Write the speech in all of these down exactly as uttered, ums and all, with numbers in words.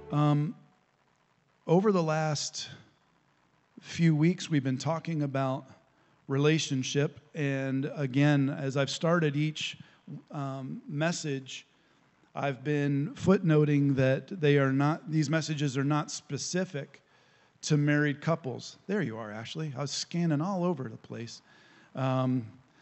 Um, over the last few weeks, we've been talking about relationship. And again, as I've started each um, message, I've been footnoting that they are not; these messages are not specific to married couples. There you are, Ashley. I was scanning all over the place. Um,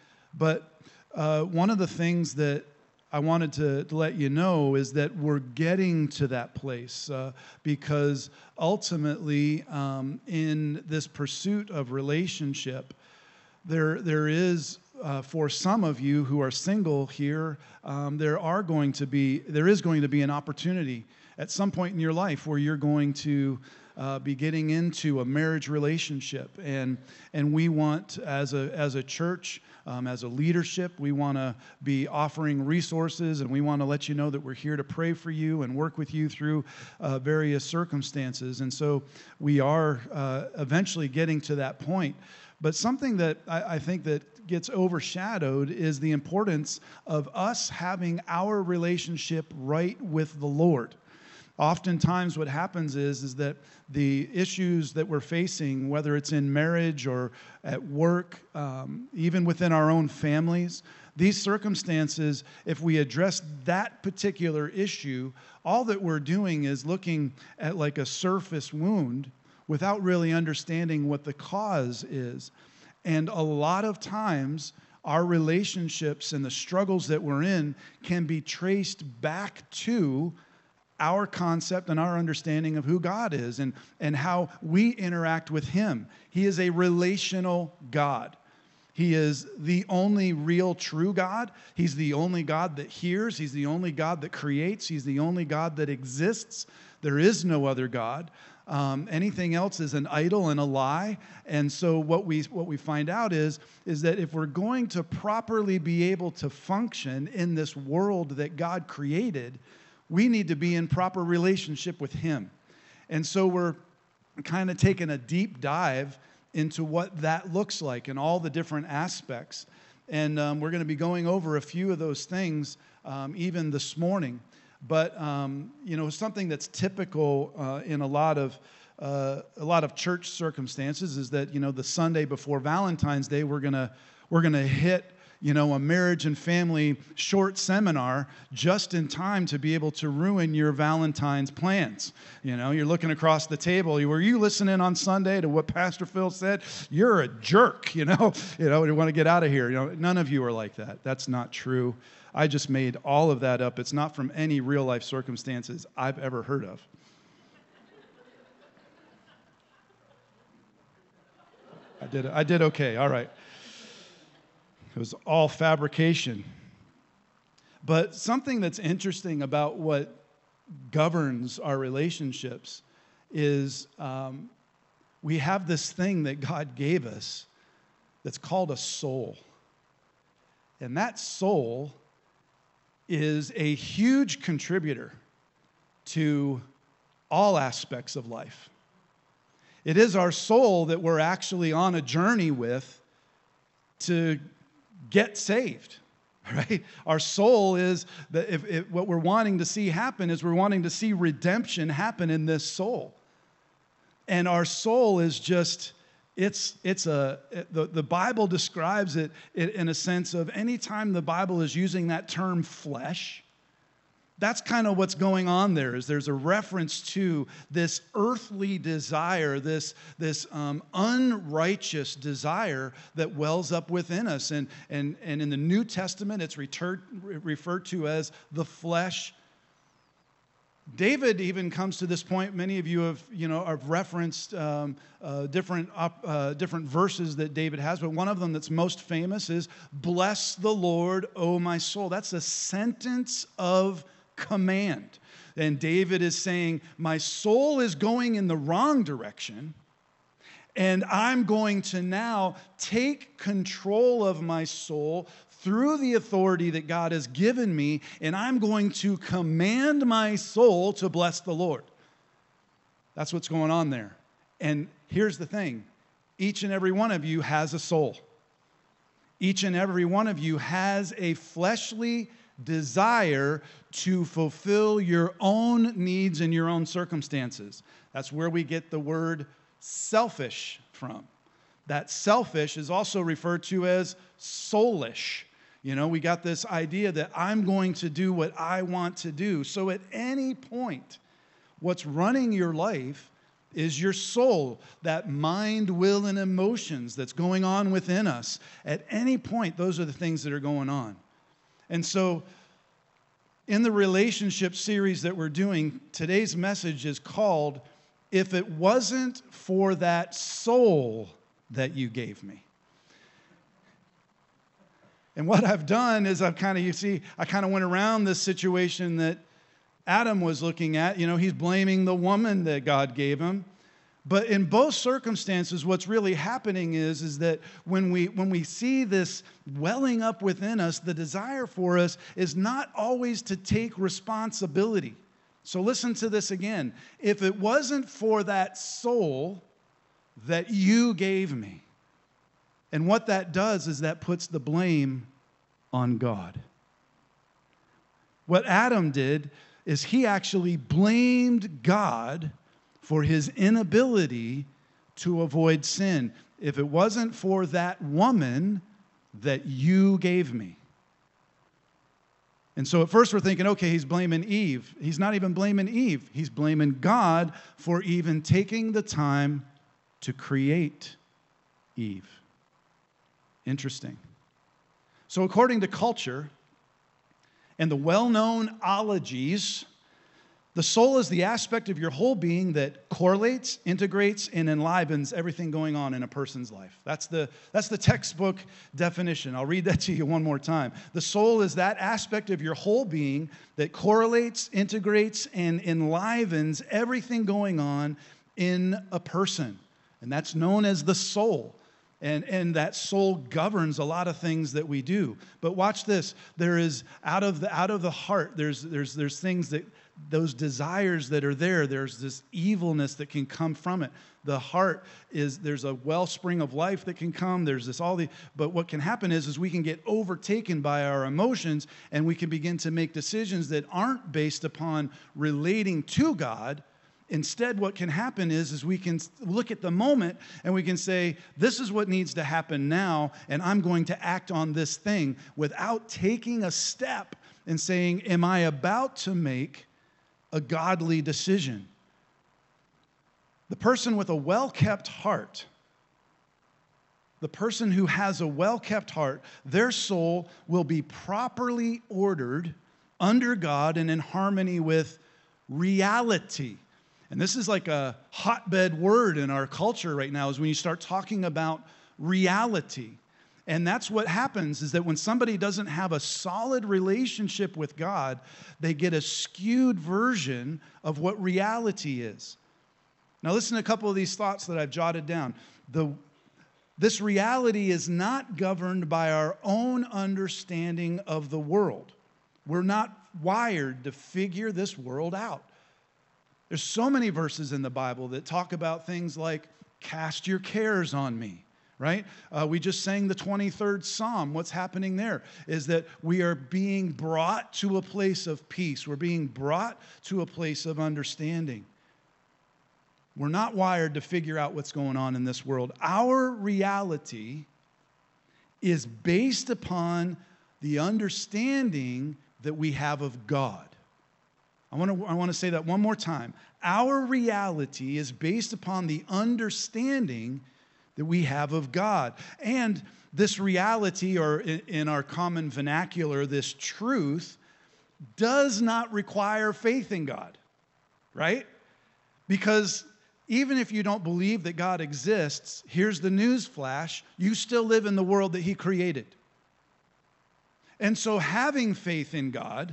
but uh, one of the things that I wanted to, to let you know is that we're getting to that place uh, because ultimately um, in this pursuit of relationship, there there is, uh, for some of you who are single here, um, there are going to be, there is going to be an opportunity at some point in your life where you're going to Uh, be getting into a marriage relationship, and and we want, as a as a church, um, as a leadership, we want to be offering resources, and we want to let you know that we're here to pray for you and work with you through uh, various circumstances. And so we are uh, eventually getting to that point. But something that I, I think that gets overshadowed is the importance of us having our relationship right with the Lord. Oftentimes what happens is, is that the issues that we're facing, whether it's in marriage or at work, um, even within our own families, these circumstances, if we address that particular issue, all that we're doing is looking at like a surface wound without really understanding what the cause is. And a lot of times, our relationships and the struggles that we're in can be traced back to our concept and our understanding of who God is and, and how we interact with Him. He is a relational God. He is the only real true God. He's the only God that hears. He's the only God that creates. He's the only God that exists. There is no other God. Um, anything else is an idol and a lie. And so what we what we find out is, is that if we're going to properly be able to function in this world that God created, we need to be in proper relationship with Him. And so we're kind of taking a deep dive into what that looks like and all the different aspects. And um, we're going to be going over a few of those things um, even this morning. But, um, you know, something that's typical uh, in a lot of uh, a lot of church circumstances is that, you know, the Sunday before Valentine's Day, we're going to we're going to hit you know, a marriage and family short seminar just in time to be able to ruin your Valentine's plans. You know, you're looking across the table. Were you listening on Sunday to what Pastor Phil said? You're a jerk, you know. You know, you want to get out of here. You know, none of you are like that. That's not true. I just made all of that up. It's not from any real-life circumstances I've ever heard of. I did, I did okay. All right. It was all fabrication. But something that's interesting about what governs our relationships is um, we have this thing that God gave us that's called a soul. And that soul is a huge contributor to all aspects of life. It is our soul that we're actually on a journey with to get saved, right? Our soul is that if, if what we're wanting to see happen is we're wanting to see redemption happen in this soul. And our soul is just, it's it's a, the, the Bible describes it in a sense of anytime the Bible is using that term flesh, that's kind of what's going on there, is there's a reference to this earthly desire, this, this um, unrighteous desire that wells up within us. And, and, and in the New Testament, it's referred, referred to as the flesh. David even comes to this point. Many of you have, you know, have referenced um, uh, different, uh, different verses that David has, but one of them that's most famous is, "Bless the Lord, O my soul." That's a sentence of command. And David is saying, my soul is going in the wrong direction, and I'm going to now take control of my soul through the authority that God has given me, and I'm going to command my soul to bless the Lord. That's what's going on there. And here's the thing. Each and every one of you has a soul. Each and every one of you has a fleshly desire to fulfill your own needs and your own circumstances. That's where we get the word selfish from. That selfish is also referred to as soulish. You know, we got this idea that I'm going to do what I want to do. So at any point, what's running your life is your soul, that mind, will, and emotions that's going on within us. At any point, those are the things that are going on. And so in the relationship series that we're doing, today's message is called, "If It Wasn't for That Soul That You Gave Me." And what I've done is I've kind of, you see, I kind of went around this situation that Adam was looking at. You know, he's blaming the woman that God gave him. But in both circumstances, what's really happening is, is that when we, when we see this welling up within us, the desire for us is not always to take responsibility. So listen to this again. If it wasn't for that soul that you gave me, and what that does is that puts the blame on God. What Adam did is he actually blamed God for his inability to avoid sin. If it wasn't for that woman that you gave me. And so at first we're thinking, okay, he's blaming Eve. He's not even blaming Eve. He's blaming God for even taking the time to create Eve. Interesting. So according to culture and the well-known ologies, the soul is the aspect of your whole being that correlates, integrates, and enlivens everything going on in a person's life. That's the, that's the textbook definition. I'll read that to you one more time. The soul is that aspect of your whole being that correlates, integrates, and enlivens everything going on in a person. And that's known as the soul. And, and that soul governs a lot of things that we do. But watch this. There is, out of the, out of the heart, there's, there's, there's things that, those desires that are there, there's this evilness that can come from it. The heart is, there's a wellspring of life that can come. There's this all the, but what can happen is, is we can get overtaken by our emotions, and we can begin to make decisions that aren't based upon relating to God. Instead, what can happen is, is we can look at the moment and we can say, this is what needs to happen now, and I'm going to act on this thing without taking a step and saying, am I about to make a godly decision? The person with a well-kept heart, the person who has a well-kept heart, their soul will be properly ordered under God and in harmony with reality. And this is like a hotbed word in our culture right now, is when you start talking about reality. And that's what happens, is that when somebody doesn't have a solid relationship with God, they get a skewed version of what reality is. Now listen to a couple of these thoughts that I've jotted down. The, this reality is not governed by our own understanding of the world. We're not wired to figure this world out. There's so many verses in the Bible that talk about things like, cast your cares on me, right? Uh, we just sang the twenty-third Psalm. What's happening there is that we are being brought to a place of peace. We're being brought to a place of understanding. We're not wired to figure out what's going on in this world. Our reality is based upon the understanding that we have of God. I want to I want to say that one more time. Our reality is based upon the understanding that we have of God. And this reality, or in our common vernacular, this truth, does not require faith in God, right? Because even if you don't believe that God exists, here's the news flash, you still live in the world that He created. And so having faith in God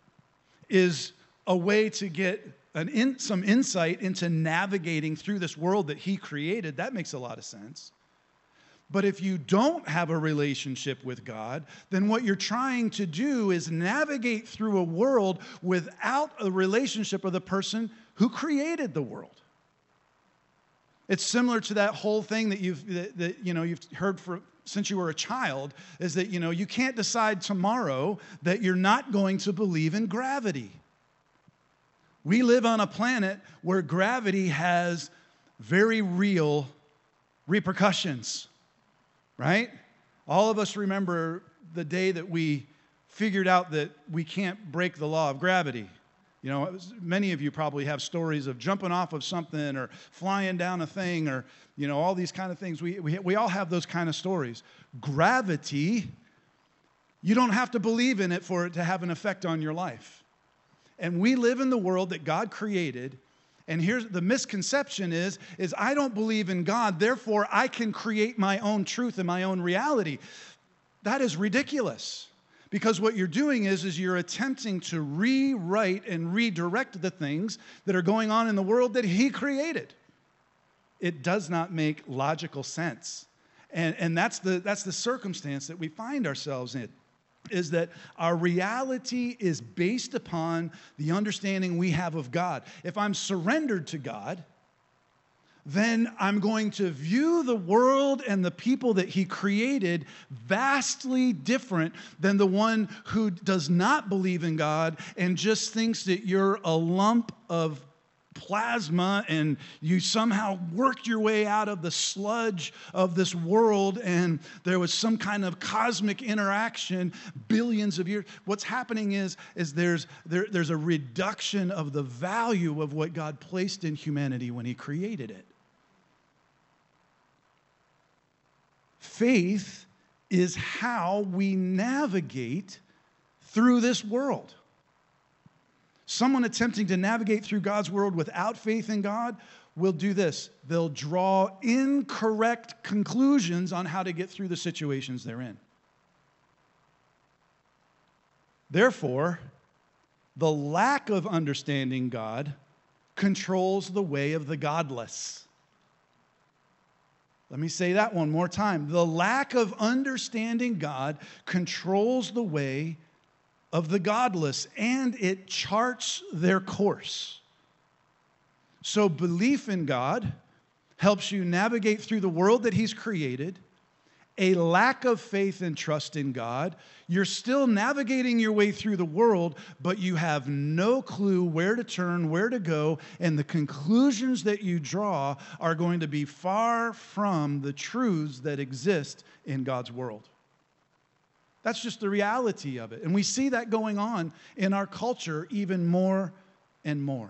is a way to get an in, some insight into navigating through this world that He created. That makes a lot of sense. But if you don't have a relationship with God, then what you're trying to do is navigate through a world without a relationship with the person who created the world. It's similar to that whole thing that you've that, that, you know you've heard for since you were a child is that, you know, you can't decide tomorrow that you're not going to believe in gravity. We live on a planet where gravity has very real repercussions, right? All of us remember the day that we figured out that we can't break the law of gravity. You know, was, many of you probably have stories of jumping off of something or flying down a thing or, you know, all these kind of things. We, we, we all have those kind of stories. Gravity, you don't have to believe in it for it to have an effect on your life. And we live in the world that God created. And here's the misconception is, is I don't believe in God, therefore I can create my own truth and my own reality. That is ridiculous. Because what you're doing is, is you're attempting to rewrite and redirect the things that are going on in the world that He created. It does not make logical sense. And, and that's the, that's the circumstance that we find ourselves in, is that our reality is based upon the understanding we have of God. If I'm surrendered to God, then I'm going to view the world and the people that He created vastly different than the one who does not believe in God and just thinks that you're a lump of plasma and you somehow worked your way out of the sludge of this world and there was some kind of cosmic interaction billions of years. What's happening is, is there's, there, there's a reduction of the value of what God placed in humanity when He created it. Faith is how we navigate through this world. Someone attempting to navigate through God's world without faith in God will do this. They'll draw incorrect conclusions on how to get through the situations they're in. Therefore, the lack of understanding God controls the way of the godless. Let me say that one more time. The lack of understanding God controls the way of the godless, and it charts their course. So belief in God helps you navigate through the world that He's created. A lack of faith and trust in God, you're still navigating your way through the world, but you have no clue where to turn, where to go, and the conclusions that you draw are going to be far from the truths that exist in God's world. That's just the reality of it. And we see that going on in our culture even more and more.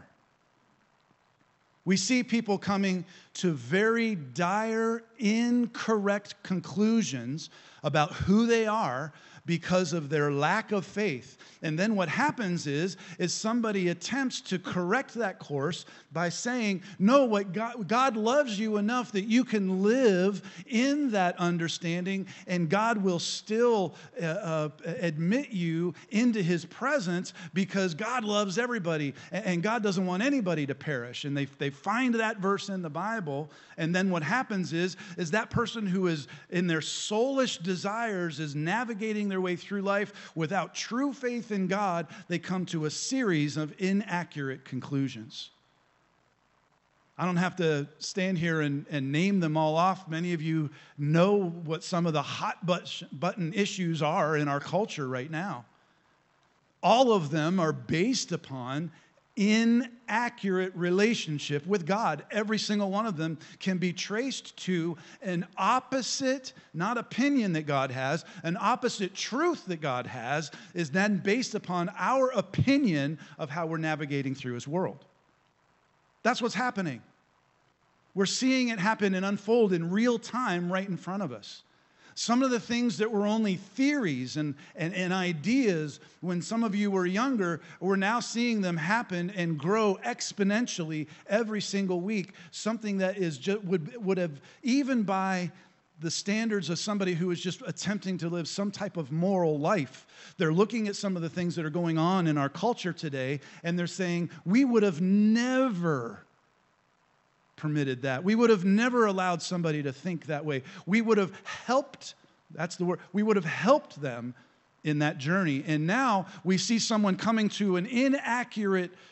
We see people coming to very dire, incorrect conclusions about who they are because of their lack of faith. And then what happens is, is somebody attempts to correct that course by saying, no, what God, God loves you enough that you can live in that understanding, and God will still uh, uh, admit you into His presence because God loves everybody, and God doesn't want anybody to perish. And they, they find that verse in the Bible, and then what happens is, is that person who is in their soulish desires is navigating their way through life without true faith in God. They come to a series of inaccurate conclusions. I don't have to stand here and, and name them all off. Many of you know what some of the hot button issues are in our culture right now. All of them are based upon inaccurate relationship with God. Every single one of them can be traced to an opposite, not opinion that God has, an opposite truth that God has, is then based upon our opinion of how we're navigating through His world. That's what's happening. We're seeing it happen and unfold in real time right in front of us. Some of the things that were only theories and, and, and ideas when some of you were younger, we're now seeing them happen and grow exponentially every single week. Something that is just, would, would have, even by the standards of somebody who is just attempting to live some type of moral life, they're looking at some of the things that are going on in our culture today, and they're saying, we would have never permitted that. We would have never allowed somebody to think that way. We would have helped, that's the word, we would have helped them in that journey. And now we see someone coming to an inaccurate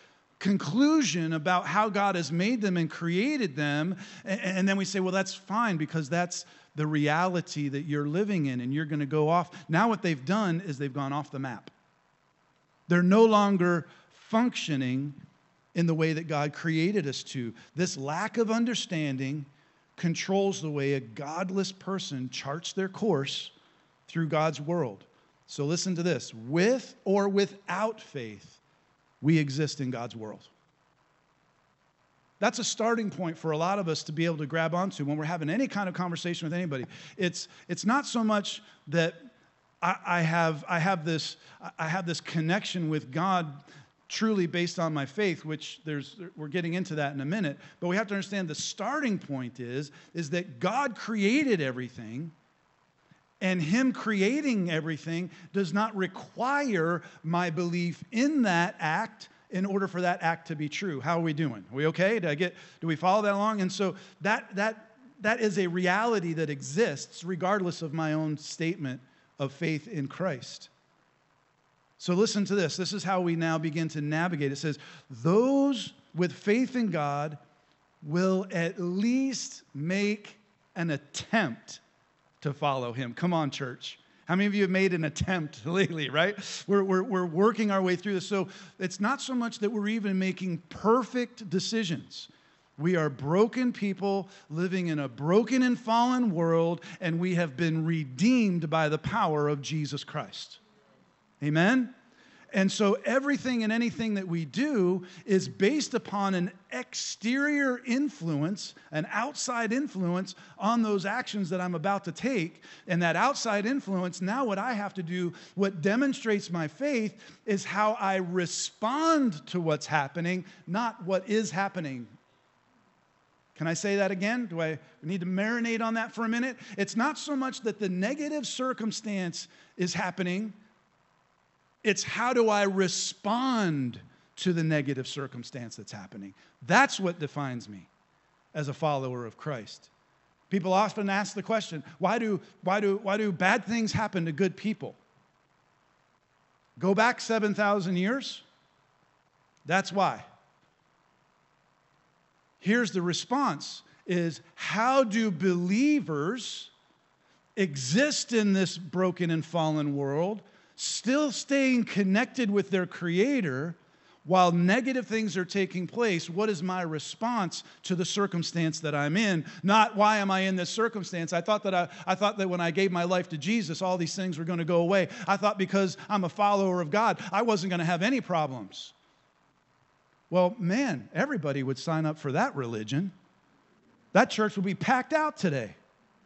conclusion about how God has made them and created them. And, and then we say, well, that's fine because that's the reality that you're living in and you're going to go off. Now what they've done is they've gone off the map. They're no longer functioning in the way that God created us to. This lack of understanding controls the way a godless person charts their course through God's world. So listen to this. With or without faith, we exist in God's world. That's a starting point for a lot of us to be able to grab onto when we're having any kind of conversation with anybody. It's, it's not so much that I, I, have, I, have this, I have this connection with God truly based on my faith, which there's, we're getting into that in a minute. But we have to understand the starting point is, is that God created everything, and Him creating everything does not require my belief in that act in order for that act to be true. How are we doing? Are we okay? Did I get, do we follow that along? And so that, that, that is a reality that exists regardless of my own statement of faith in Christ. So listen to this. This is how we now begin to navigate. It says, those with faith in God will at least make an attempt to follow Him. Come on, church. How many of you have made an attempt lately, right? We're, we're, we're working our way through this. So it's not so much that we're even making perfect decisions. We are broken people living in a broken and fallen world, and we have been redeemed by the power of Jesus Christ. Amen? And so everything and anything that we do is based upon an exterior influence, an outside influence on those actions that I'm about to take. And that outside influence, now what I have to do, what demonstrates my faith, is how I respond to what's happening, not what is happening. Can I say that again? Do I need to marinate on that for a minute? It's not so much that the negative circumstance is happening. It's how do I respond to the negative circumstance that's happening. That's what defines me as a follower of Christ. People often ask the question, why do, why do, why do bad things happen to good people? Go back seven thousand years. That's why. Here's the response, is how do believers exist in this broken and fallen world, still staying connected with their Creator while negative things are taking place? What is my response to the circumstance that I'm in? Not why am I in this circumstance? I thought that I, I thought that when I gave my life to Jesus, all these things were going to go away. I thought because I'm a follower of God, I wasn't going to have any problems. Well, man, everybody would sign up for that religion. That church would be packed out today.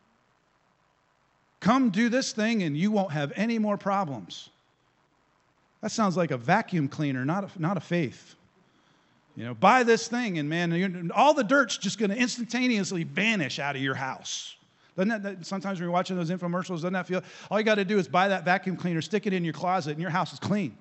Come do this thing and you won't have any more problems. That sounds like a vacuum cleaner, not a, not a faith. You know, buy this thing and man, all the dirt's just going to instantaneously vanish out of your house. Doesn't that, that, sometimes when you're watching those infomercials, doesn't that feel, all you got to do is buy that vacuum cleaner, stick it in your closet, and your house is clean.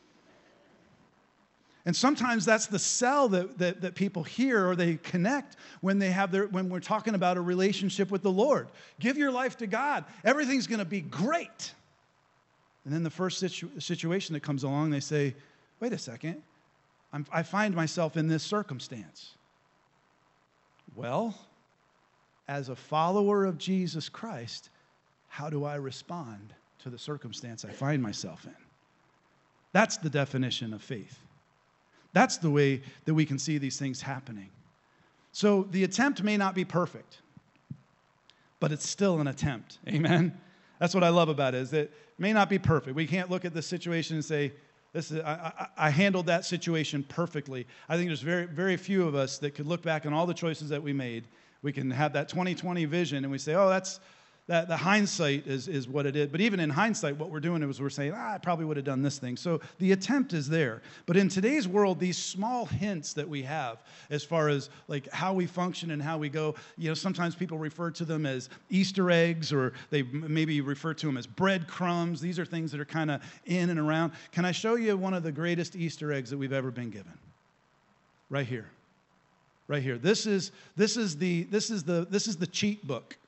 And sometimes that's the sell that, that, that people hear or they connect when they have their, when we're talking about a relationship with the Lord. Give your life to God. Everything's going to be great. And then the first situ- situation that comes along, they say, wait a second, I'm, I find myself in this circumstance. Well, as a follower of Jesus Christ, how do I respond to the circumstance I find myself in? That's the definition of faith. That's the way that we can see these things happening. So the attempt may not be perfect, but it's still an attempt. Amen? That's what I love about it, is that it may not be perfect. We can't look at the situation and say, "This is I, I, I handled that situation perfectly." I think there's very, very few of us that could look back on all the choices that we made. We can have that twenty twenty vision and we say, oh, that's That the hindsight is, is what it is. But even in hindsight, what we're doing is we're saying, ah, I probably would have done this thing. So the attempt is there. But in today's world, these small hints that we have as far as like how we function and how we go, you know, sometimes people refer to them as Easter eggs, or they maybe refer to them as breadcrumbs. These are things that are kind of in and around. Can I show you one of the greatest Easter eggs that we've ever been given? Right here. Right here. This is, this is the, this is the, this is the cheat book.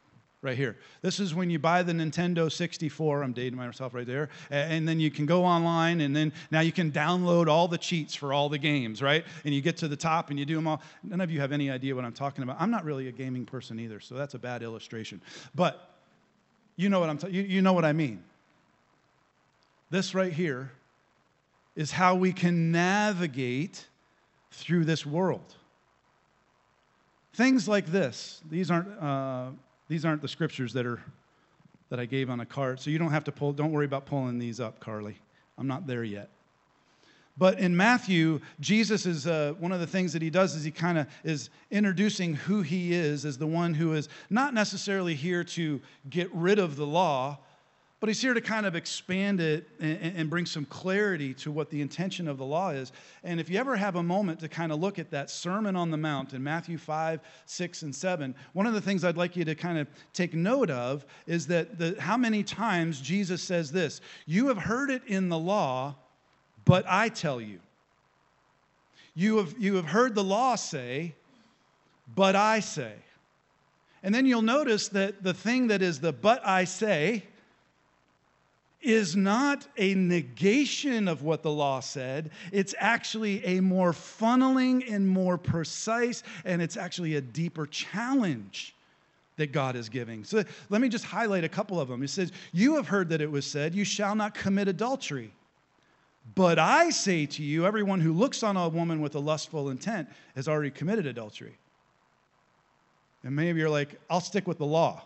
right here. This is when you buy the Nintendo sixty-four. I'm dating myself right there. And then you can go online, and then now you can download all the cheats for all the games, right? And you get to the top, and you do them all. None of you have any idea what I'm talking about. I'm not really a gaming person either, so that's a bad illustration. But you know what I'm talking. You, you know what I mean. This right here is how we can navigate through this world. Things like this. These aren't uh, these aren't the scriptures that are that I gave on a card, so you don't have to pull. Don't worry about pulling these up, Carly. I'm not there yet. But in Matthew, Jesus is uh, one of the things that he does is he kind of is introducing who he is as the one who is not necessarily here to get rid of the law, but he's here to kind of expand it and, and bring some clarity to what the intention of the law is. And if you ever have a moment to kind of look at that Sermon on the Mount in Matthew five, six, and seven, one of the things I'd like you to kind of take note of is that the, how many times Jesus says this: you have heard it in the law, but I tell you. You have, you have heard the law say, but I say. And then you'll notice that the thing that is the but I say is not a negation of what the law said. It's actually a more funneling and more precise, and it's actually a deeper challenge that God is giving. So let me just highlight a couple of them. He says, you have heard that it was said, you shall not commit adultery. But I say to you, everyone who looks on a woman with a lustful intent has already committed adultery. And maybe you're like, I'll stick with the law.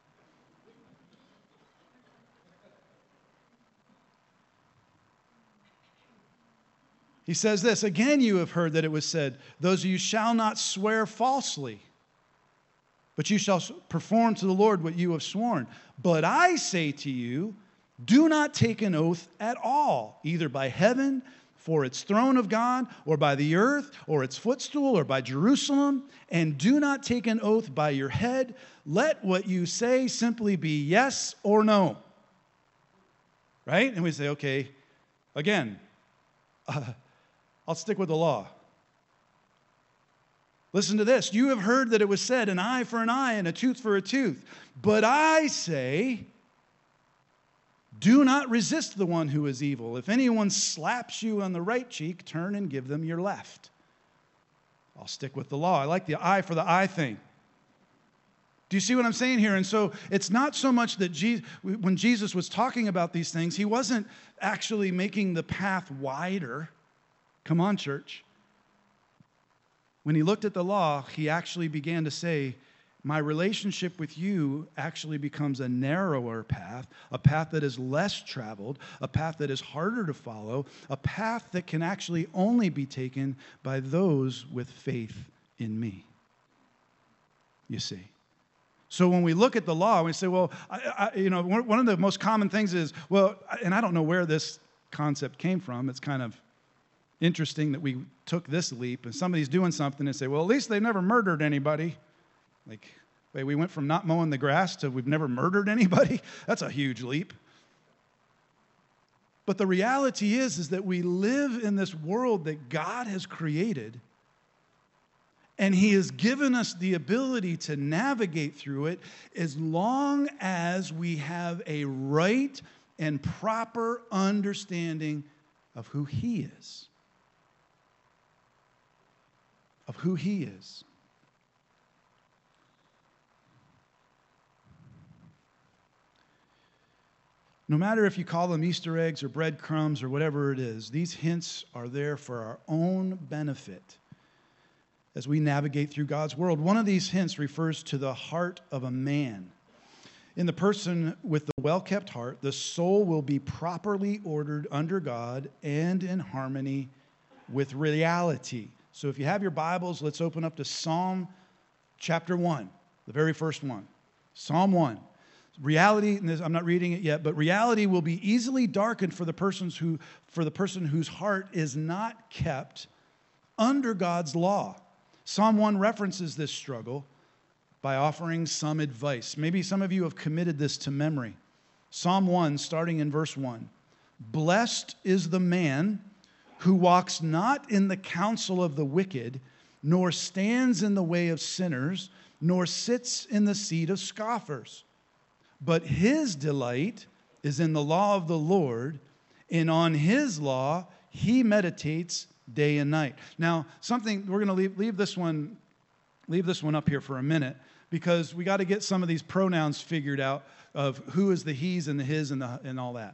He says this, again you have heard that it was said, those of you shall not swear falsely, but you shall perform to the Lord what you have sworn. But I say to you, do not take an oath at all, either by heaven, for its throne of God, or by the earth, or its footstool, or by Jerusalem, and do not take an oath by your head. Let what you say simply be yes or no. Right? And we say, okay, again, uh, I'll stick with the law. Listen to this. You have heard that it was said, an eye for an eye and a tooth for a tooth. But I say, do not resist the one who is evil. If anyone slaps you on the right cheek, turn and give them your left. I'll stick with the law. I like the eye for the eye thing. Do you see what I'm saying here? And so it's not so much that Jesus, when Jesus was talking about these things, he wasn't actually making the path wider. Come on, church. When he looked at the law, he actually began to say, my relationship with you actually becomes a narrower path, a path that is less traveled, a path that is harder to follow, a path that can actually only be taken by those with faith in me. You see. So when we look at the law, we say, well, I, I, you know, one of the most common things is, well, and I don't know where this concept came from. It's kind of interesting that we took this leap, and somebody's doing something and say, well, at least they never murdered anybody. Like, wait, we went from not mowing the grass to we've never murdered anybody? That's a huge leap. But the reality is, is that we live in this world that God has created, and he has given us the ability to navigate through it as long as we have a right and proper understanding of who he is. Of who he is. No matter if you call them Easter eggs or breadcrumbs or whatever it is, these hints are there for our own benefit as we navigate through God's world. One of these hints refers to the heart of a man. In the person with the well-kept heart, the soul will be properly ordered under God and in harmony with reality. So if you have your Bibles, let's open up to Psalm chapter one, the very first one. Psalm one. Reality, and this, I'm not reading it yet, but reality will be easily darkened for the persons who, for the person whose heart is not kept under God's law. Psalm one references this struggle by offering some advice. Maybe some of you have committed this to memory. Psalm one, starting in verse one. Blessed is the man who walks not in the counsel of the wicked, nor stands in the way of sinners, nor sits in the seat of scoffers. But his delight is in the law of the Lord, and on his law he meditates day and night. Now, something we're going to leave, leave this one, leave this one up here for a minute, because we got to get some of these pronouns figured out of who is the he's and the his and the and all that.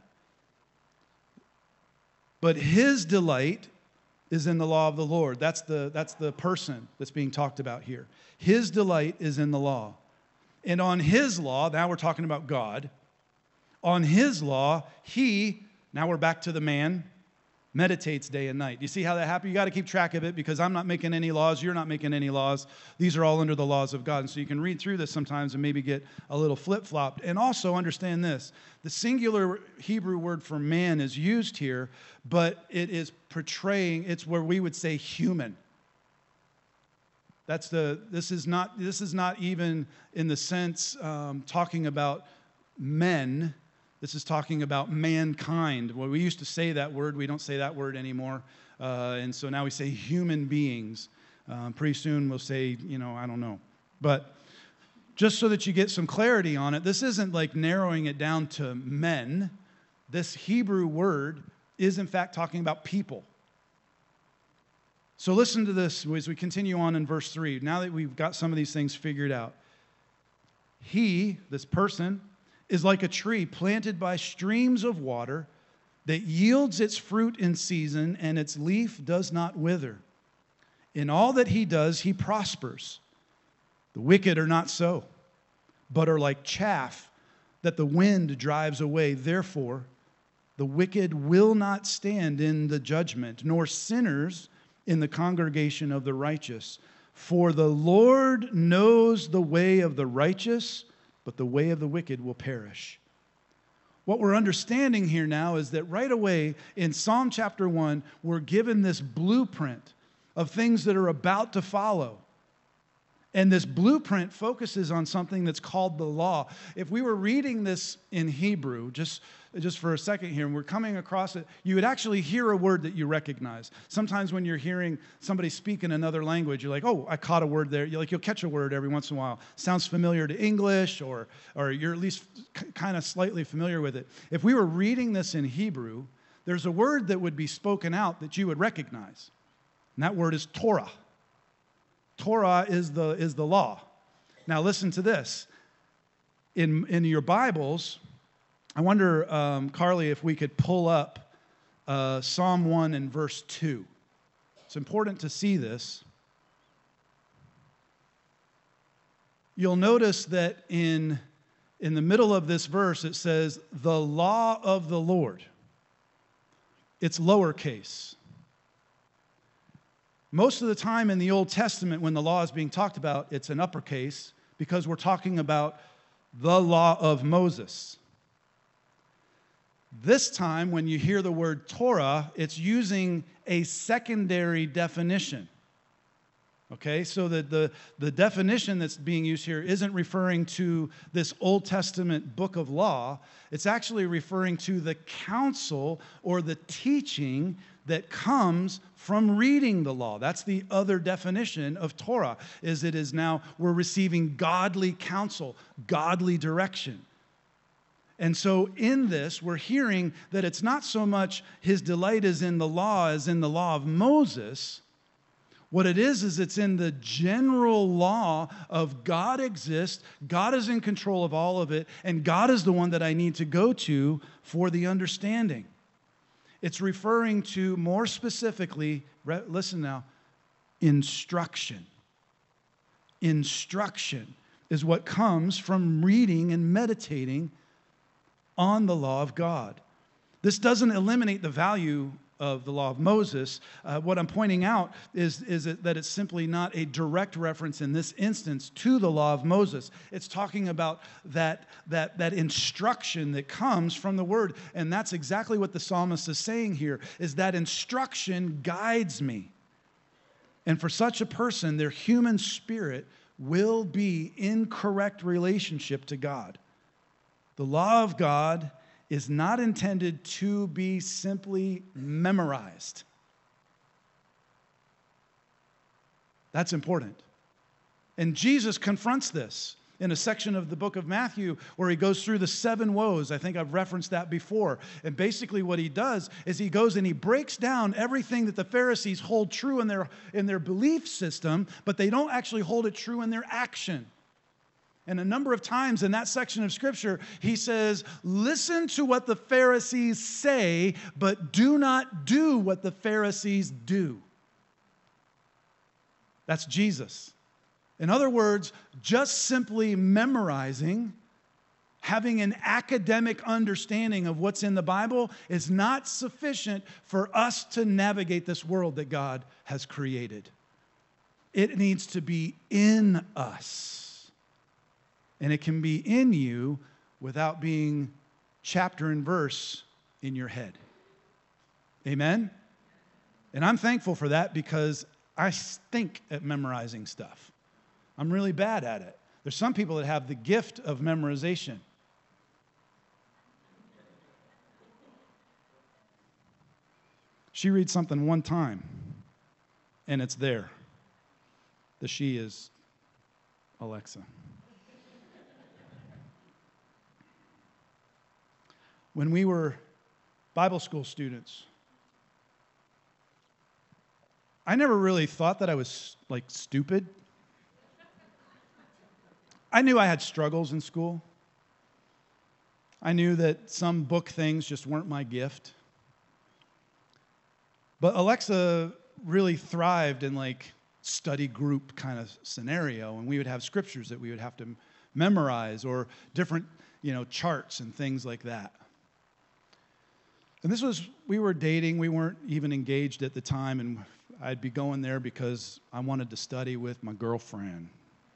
But his delight is in the law of the Lord. That's the that's the person that's being talked about here. His delight is in the law. And on his law, now we're talking about God. On his law, he, now we're back to the man, meditates day and night. You see how that happens? You got to keep track of it, because I'm not making any laws. You're not making any laws. These are all under the laws of God. And so you can read through this sometimes and maybe get a little flip-flopped. And also understand this. The singular Hebrew word for man is used here, but it is portraying, it's where we would say human. That's the, this is not, this is not even in the sense um, talking about men. This is talking about mankind. Well, we used to say that word. We don't say that word anymore. Uh, and so now we say human beings. Um, pretty soon we'll say, you know, I don't know. But just so that you get some clarity on it, this isn't like narrowing it down to men. This Hebrew word is in fact talking about people. So listen to this as we continue on in verse three. Now that we've got some of these things figured out. He, this person, is like a tree planted by streams of water that yields its fruit in season, and its leaf does not wither. In all that he does, he prospers. The wicked are not so, but are like chaff that the wind drives away. Therefore, the wicked will not stand in the judgment, nor sinners in the congregation of the righteous. For the Lord knows the way of the righteous, but the way of the wicked will perish. What we're understanding here now is that right away in Psalm chapter one, we're given this blueprint of things that are about to follow. And this blueprint focuses on something that's called the law. If we were reading this in Hebrew, just, just for a second here, and we're coming across it, you would actually hear a word that you recognize. Sometimes when you're hearing somebody speak in another language, you're like, oh, I caught a word there. You're like, you'll catch a word every once in a while. Sounds familiar to English, or, or you're at least c- kind of slightly familiar with it. If we were reading this in Hebrew, there's a word that would be spoken out that you would recognize. And that word is Torah. Torah is the, is the law. Now listen to this. In, in your Bibles, I wonder, um, Carly, if we could pull up uh, Psalm one and verse two. It's important to see this. You'll notice that in, in the middle of this verse, it says, the law of the Lord. It's lowercase. Most of the time in the Old Testament, when the law is being talked about, it's an uppercase, because we're talking about the law of Moses. This time, when you hear the word Torah, it's using a secondary definition. Okay, so the, the, the definition that's being used here isn't referring to this Old Testament book of law. It's actually referring to the counsel or the teaching that comes from reading the law. That's the other definition of Torah, is it is now we're receiving godly counsel, godly direction. And so in this, we're hearing that it's not so much his delight is in the law as in the law of Moses. What it is, is it's in the general law of God exists, God is in control of all of it, and God is the one that I need to go to for the understanding. It's referring to, more specifically, listen now, instruction. Instruction is what comes from reading and meditating on the law of God. This doesn't eliminate the value of the law of Moses. Uh, what I'm pointing out is, is it, that it's simply not a direct reference in this instance to the law of Moses. It's talking about that, that, that instruction that comes from the word. And that's exactly what the psalmist is saying here, is that instruction guides me. And for such a person, their human spirit will be in correct relationship to God. The law of God is not intended to be simply memorized. That's important. And Jesus confronts this. in a section of the book of Matthew where he goes through the seven woes. I think I've referenced that before. And basically what he does is he goes and he breaks down everything that the Pharisees hold true in their, in their belief system, but they don't actually hold it true in their action. And a number of times in that section of Scripture, he says, listen to what the Pharisees say, but do not do what the Pharisees do. That's Jesus. In other words, just simply memorizing, having an academic understanding of what's in the Bible is not sufficient for us to navigate this world that God has created. It needs to be in us. And it can be in you without being chapter and verse in your head. Amen? And I'm thankful for that because I stink at memorizing stuff. I'm really bad at it. There's some people that have the gift of memorization. She reads something one time, and it's there. The she is Alexa. When we were Bible school students, I never really thought that I was, like, stupid. I knew I had struggles in school. I knew that some book things just weren't my gift. But Alexa really thrived in, like, study group kind of scenario, and we would have scriptures that we would have to memorize or different, you know, charts and things like that. And this was, we were dating, we weren't even engaged at the time, and I'd be going there because I wanted to study with my girlfriend.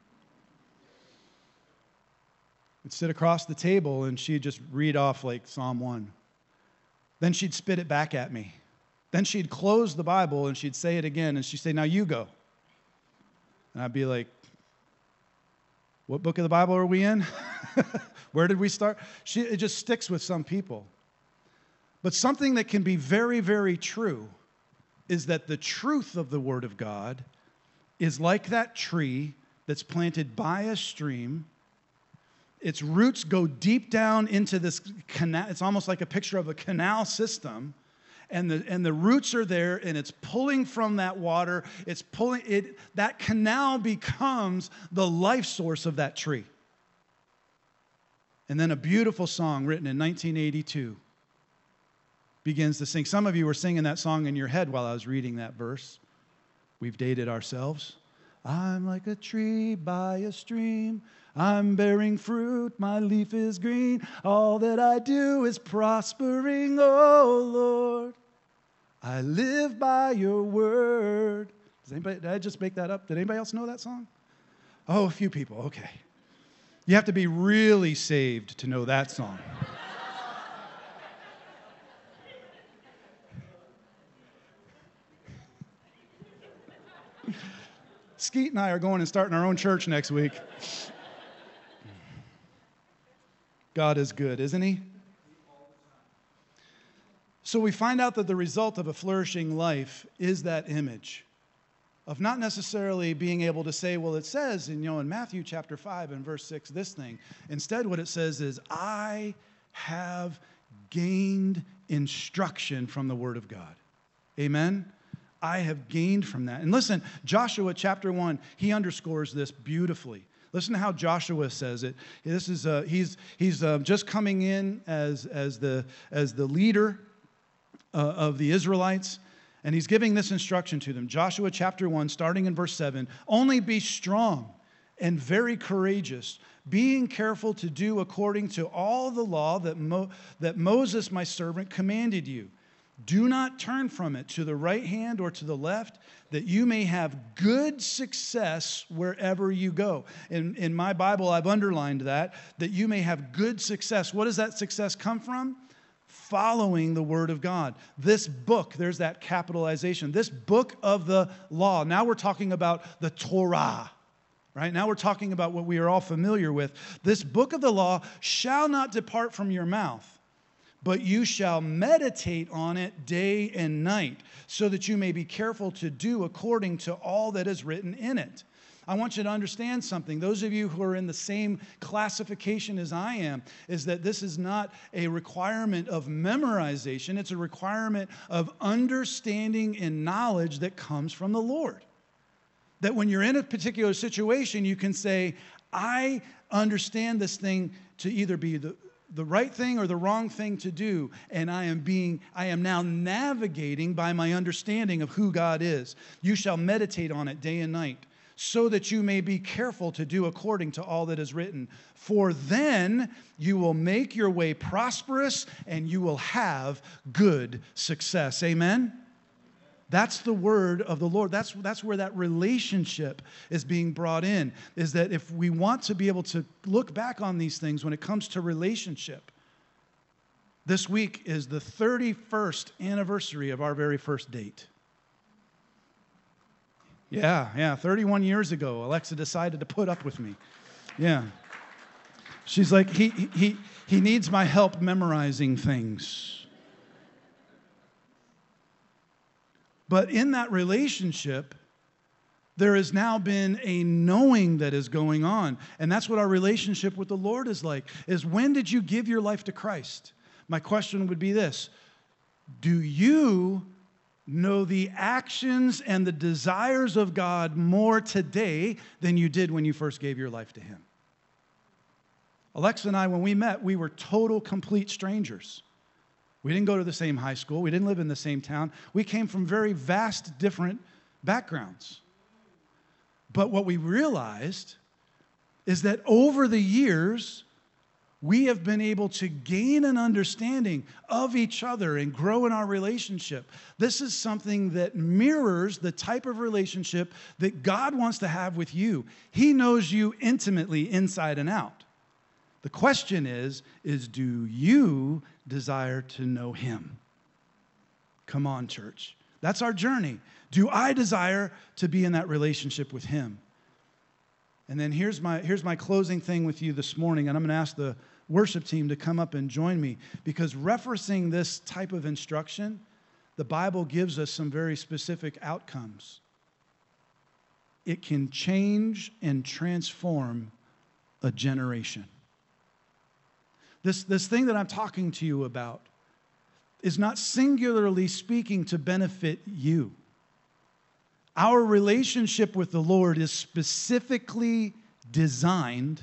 I'd sit across the table, and she'd just read off like Psalm one. Then she'd spit it back at me. Then she'd close the Bible, and she'd say it again, and she'd say, now you go. And I'd be like, what book of the Bible are we in? Where did we start? She, it just sticks with some people. But something that can be very, very true is that the truth of the Word of God is like that tree that's planted by a stream. Its roots go deep down into this canal. It's almost like a picture of a canal system. And the, and the roots are there, and it's pulling from that water. It's pulling it. That canal becomes the life source of that tree. And then a beautiful song written in nineteen eighty-two begins to sing. Some of you were singing that song in your head while I was reading that verse. We've dated ourselves. I'm like a tree by a stream. I'm bearing fruit. My leaf is green. All that I do is prospering, oh Lord. I live by your word. Does anybody, did I just make that up? Did anybody else know that song? Oh, a few people. Okay. You have to be really saved to know that song. Skeet and I are going and starting our own church next week. God is good, isn't he? So we find out that the result of a flourishing life is that image of not necessarily being able to say, well, it says in, you know, in Matthew chapter five and verse six, this thing. Instead, what it says is, I have gained instruction from the Word of God. Amen? I have gained from that. And listen, Joshua chapter one, he underscores this beautifully. Listen to how Joshua says it. This is uh, he's he's uh, just coming in as as the as the leader uh, of the Israelites, and he's giving this instruction to them. Joshua chapter one, starting in verse seven. Only be strong and very courageous, being careful to do according to all the law that Mo- that Moses my servant commanded you. Do not turn from it to the right hand or to the left, that you may have good success wherever you go. In, in my Bible, I've underlined that, that you may have good success. What does that success come from? Following the Word of God. This book, there's that capitalization. This book of the law. Now we're talking about the Torah. Right? Now we're talking about what we are all familiar with. This book of the law shall not depart from your mouth, but you shall meditate on it day and night, so that you may be careful to do according to all that is written in it. I want you to understand something. Those of you who are in the same classification as I am, is that this is not a requirement of memorization. It's a requirement of understanding and knowledge that comes from the Lord. That when you're in a particular situation, you can say, I understand this thing to either be the, the right thing or the wrong thing to do, and I am being, I am now navigating by my understanding of who God is. You shall meditate on it day and night, so that you may be careful to do according to all that is written. For then you will make your way prosperous, and you will have good success. Amen? That's the word of the Lord. That's, that's where that relationship is being brought in, is that if we want to be able to look back on these things when it comes to relationship, this week is the thirty-first anniversary of our very first date. Yeah, yeah, thirty-one years ago, Alexa decided to put up with me. Yeah. She's like, he, he, he needs my help memorizing things. But in that relationship, there has now been a knowing that is going on. And that's what our relationship with the Lord is like, is when did you give your life to Christ? My question would be this: do you know the actions and the desires of God more today than you did when you first gave your life to Him? Alexa and I, when we met, we were total, complete strangers. We didn't go to the same high school. We didn't live in the same town. We came from very vast, different backgrounds. But what we realized is that over the years, we have been able to gain an understanding of each other and grow in our relationship. This is something that mirrors the type of relationship that God wants to have with you. He knows you intimately inside and out. The question is, is do you desire to know Him? Come on, church. That's our journey. Do I desire to be in that relationship with Him? And then here's my, here's my closing thing with you this morning, and I'm going to ask the worship team to come up and join me, because referencing this type of instruction, the Bible gives us some very specific outcomes. It can change and transform a generation. This, this thing that I'm talking to you about is not singularly speaking to benefit you. Our relationship with the Lord is specifically designed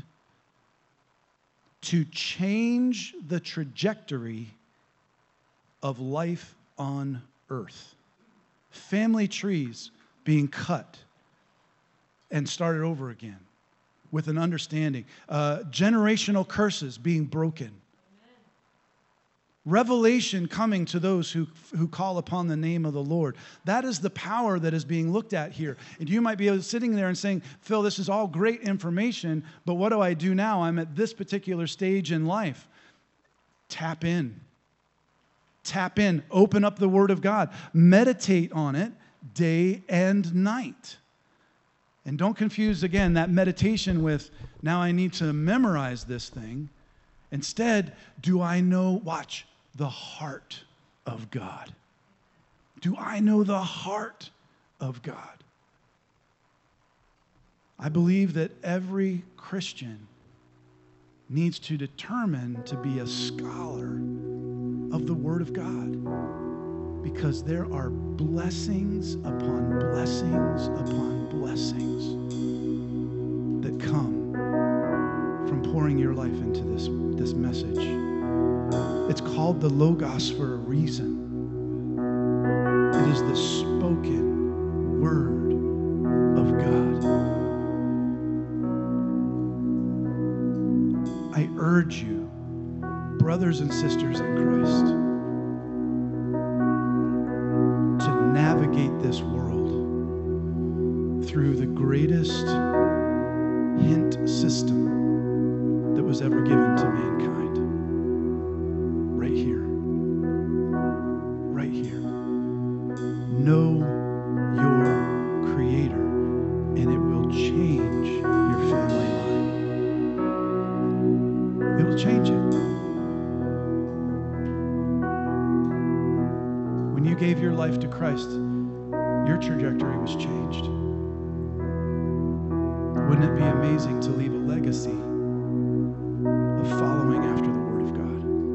to change the trajectory of life on earth. Family trees being cut and started over again with an understanding. Uh, generational curses being broken. Amen. Revelation coming to those who, who call upon the name of the Lord. That is the power that is being looked at here. And you might be sitting there and saying, Phil, this is all great information, but what do I do now? I'm at this particular stage in life. Tap in. Tap in. Open up the Word of God. Meditate on it day and night. And don't confuse, again, that meditation with, now I need to memorize this thing. Instead, do I know, watch, the heart of God? Do I know the heart of God? I believe that every Christian needs to determine to be a scholar of the Word of God, because there are blessings upon blessings upon blessings that come from pouring your life into this, this message. It's called the Logos for a reason. It is the spoken Word of God. I urge you, brothers and sisters in Christ, to navigate this world through the greatest hint system that was ever given to mankind. Right here. Right here. Know your Creator, and it will change your family line. It will change it. When you gave your life to Christ, your trajectory was changed. Wouldn't it be amazing to leave a legacy of following after the Word of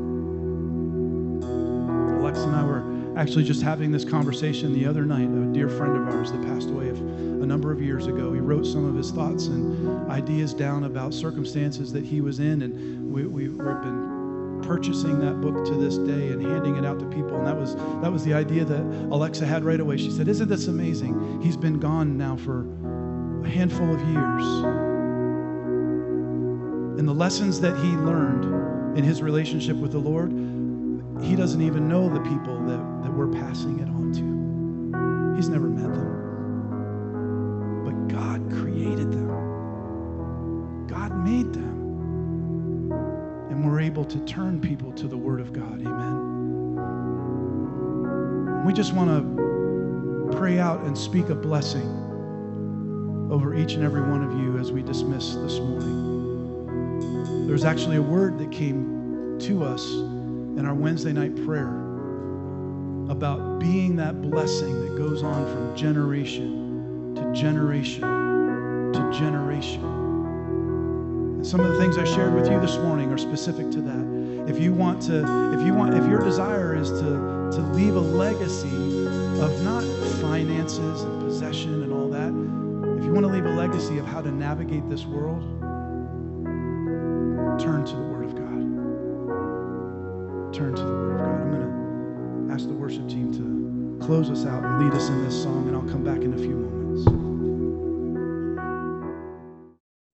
God? Alexa and I were actually just having this conversation the other night. A dear friend of ours that passed away a number of years ago, he wrote some of his thoughts and ideas down about circumstances that he was in, and we, we, we've been purchasing that book to this day and handing it out to people. And that was that was the idea that Alexa had right away. She said, "Isn't this amazing? He's been gone now for a handful of years. And the lessons that he learned in his relationship with the Lord, he doesn't even know the people that, that we're passing it on to. He's never met them. But God created them. God made them. And we're able to turn people to the Word of God." Amen. We just want to pray out and speak a blessing over each and every one of you as we dismiss this morning. There's actually a word that came to us in our Wednesday night prayer about being that blessing that goes on from generation to generation to generation. And some of the things I shared with you this morning are specific to that. If you want to, if you want, if your desire is to, to leave a legacy of not finances and possession and all that, if you want to leave a legacy of how to navigate this world, turn to the Word of God. Turn to the Word of God. I'm going to ask the worship team to close us out and lead us in this song, and I'll come back in a few moments.